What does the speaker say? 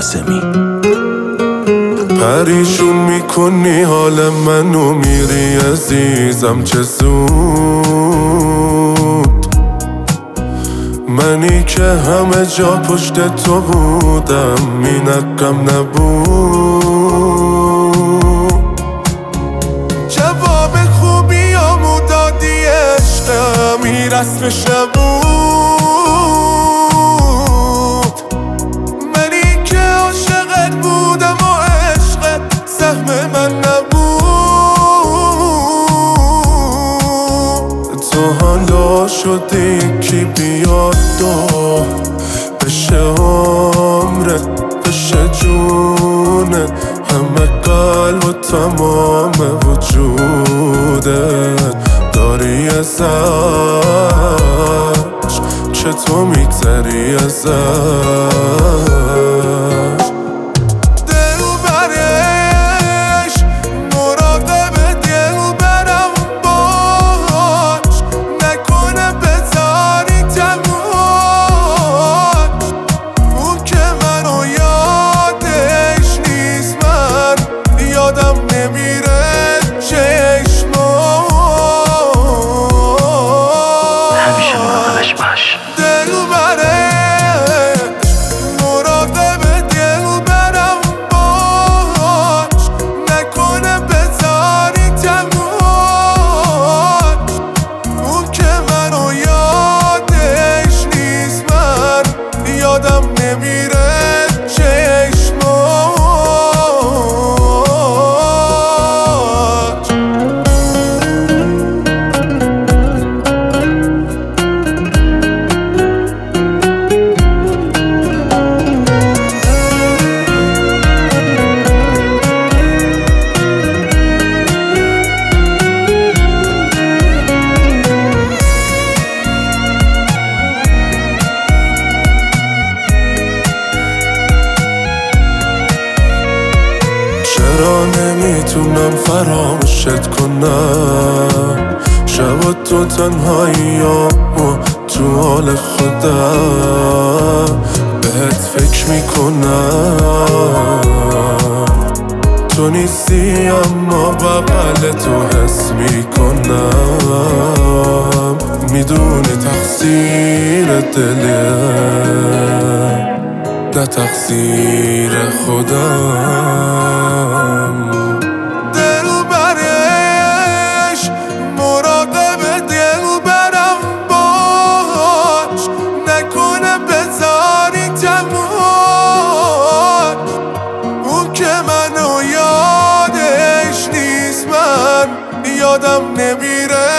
قاسمی. پریشون میکنی حال منو، میری عزیزم چه زود. منی که همه جا پشت تو بودم، مینکم نبود. جواب خوبیامو دادی عشقم، این رسمش نبود. منی که عاشقت بودم و عشقت سهم من نبود. تو حالا شدی کی بیاد و بشه عمرت، بشه جونت، همه قلب و تمام وجودت. داری ازش چطور میگذری ازش؟ دلبرش مراقب دلبرم باش، نکنه بذاری تنهاش. اون که منو یادش نیست، من یادم نمیره چشماش. همیشه مراقبش باش. دلبرش مراقب دلبرم باش، نکنه بذاری تنهاش. اون که منو یادش نیست، من یادم نمیره چشماش. چرا نمیتونم فراموشت کنم؟ شب تو تنهایی و تو حال خودم بهت فکر میکنم. تو نیستی اما بغل تو حس میکنم. میدونی تقصیر دله نه تقصیر خودم. دلبرش مراقب دلبرم باش، نکنه بذاری تنهاش. اون که منو یادش نیست، من یادم نمیره